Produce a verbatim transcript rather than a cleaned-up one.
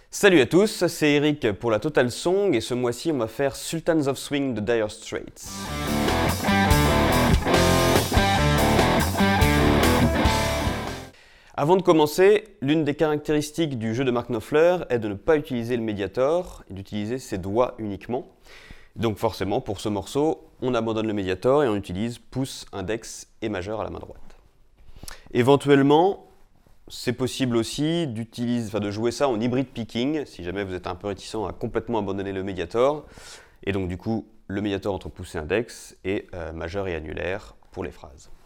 Salut à tous, c'est Eric pour la Total Song et ce mois-ci on va faire Sultans of Swing de Dire Straits. Avant de commencer, l'une des caractéristiques du jeu de Mark Knopfler est de ne pas utiliser le Mediator et d'utiliser ses doigts uniquement. Donc forcément, pour ce morceau, on abandonne le Mediator et on utilise pouce, index et majeur à la main droite. Éventuellement, c'est possible aussi d'utiliser, enfin de jouer ça en hybrid picking, si jamais vous êtes un peu réticent à complètement abandonner le Mediator. Et donc du coup, le Mediator entre pouce et index et euh, majeur et annulaire pour les phrases.